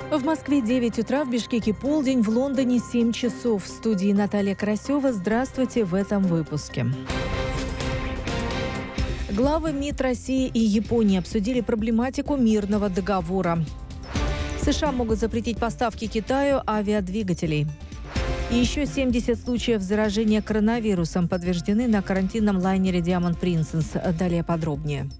В Москве 9 утра, в Бишкеке полдень, в Лондоне 7 часов. В студии Наталья Карасева. Здравствуйте в этом выпуске. Главы МИД России и Японии обсудили проблематику мирного договора. США могут запретить поставки Китаю авиадвигателей. И еще 70 случаев заражения коронавирусом подтверждены на карантинном лайнере Diamond Princess. Далее подробнее.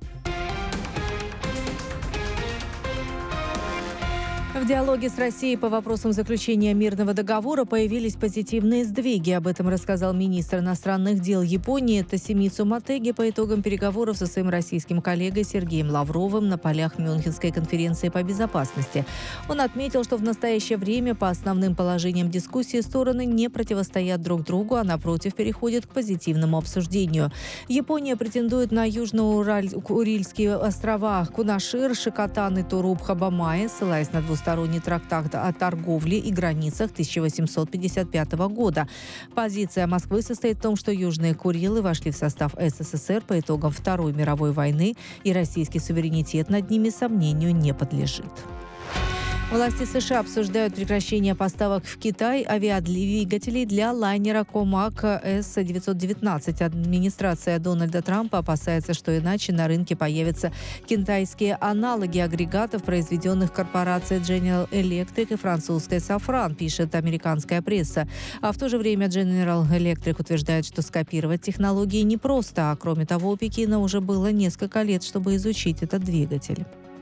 В диалоге с Россией по вопросам заключения мирного договора появились позитивные сдвиги. Об этом рассказал министр иностранных дел Японии Тосимицу Мотеги по итогам переговоров со своим российским коллегой Сергеем Лавровым на полях Мюнхенской конференции по безопасности. Он отметил, что в настоящее время по основным положениям дискуссии стороны не противостоят друг другу, а напротив переходят к позитивному обсуждению. Япония претендует на Южно-Урильские острова Кунашир, Шикотан и Туруб-Хабамаи, ссылаясь на двусторонний трактат о торговле и границах 1855 года. Позиция Москвы состоит в том, что Южные Курилы вошли в состав СССР по итогам Второй мировой войны, и российский суверенитет над ними сомнению не подлежит. Власти США обсуждают прекращение поставок в Китай авиадвигателей для лайнера Комак С-919. Администрация Дональда Трампа опасается, что иначе на рынке появятся китайские аналоги агрегатов, произведенных корпорацией General Electric и французской Safran, пишет американская пресса. А в то же время General Electric утверждает, что скопировать технологии непросто, а кроме того, у Пекина уже было несколько лет, чтобы изучить этот двигатель.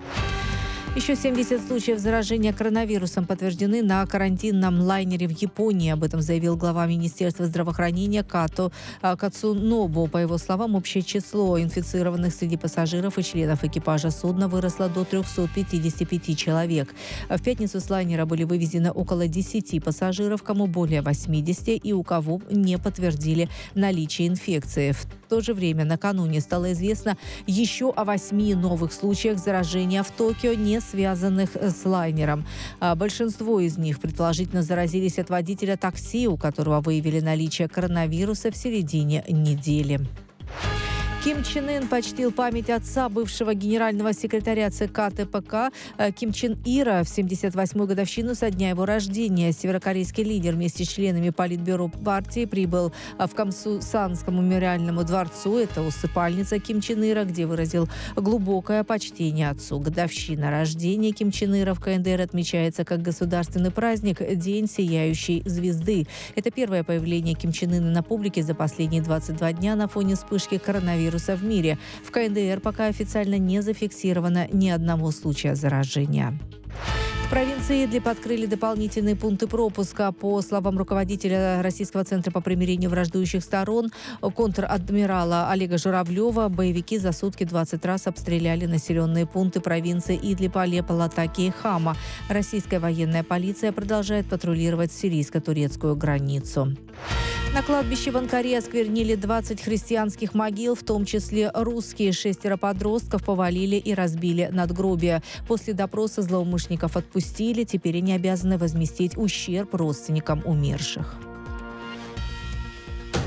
Еще 70 случаев заражения коронавирусом подтверждены на карантинном лайнере в Японии. Об этом заявил глава Министерства здравоохранения Като Кацунобу. По его словам, общее число инфицированных среди пассажиров и членов экипажа судна выросло до 355 человек. В пятницу с лайнера были вывезены около 10 пассажиров, кому более 80 и у кого не подтвердили наличие инфекции. В то же время накануне стало известно еще о 8 новых случаях заражения в Токио, не связанных с лайнером. Большинство из них, предположительно, заразились от водителя такси, у которого выявили наличие коронавируса в середине недели. Ким Чен Ын почтил память отца бывшего генерального секретаря ЦК ТПК Ким Чен Ира в 78-ю годовщину со дня его рождения. Северокорейский лидер вместе с членами Политбюро партии прибыл в Камсусанскому мемориальному дворцу. Это усыпальница Ким Чен Ира, где выразил глубокое почтение отцу. Годовщина рождения Ким Чен Ира в КНДР отмечается как государственный праздник День сияющей звезды. Это первое появление Ким Чен Ына на публике за последние 22 дня на фоне вспышки коронавируса в мире. В КНДР пока официально не зафиксировано ни одного случая заражения. В провинции Идлиб открыли дополнительные пункты пропуска. По словам руководителя Российского центра по примирению враждующих сторон, контр-адмирала Олега Журавлева, боевики за сутки 20 раз обстреляли населенные пункты провинции Идлиб, Алеппо, Латакия и Хама. Российская военная полиция продолжает патрулировать сирийско-турецкую границу. На кладбище в Анкаре осквернили 20 христианских могил, в том числе русские. 6 подростков повалили и разбили надгробия. После допроса злоумышленников отпустили. Теперь они обязаны возместить ущерб родственникам умерших.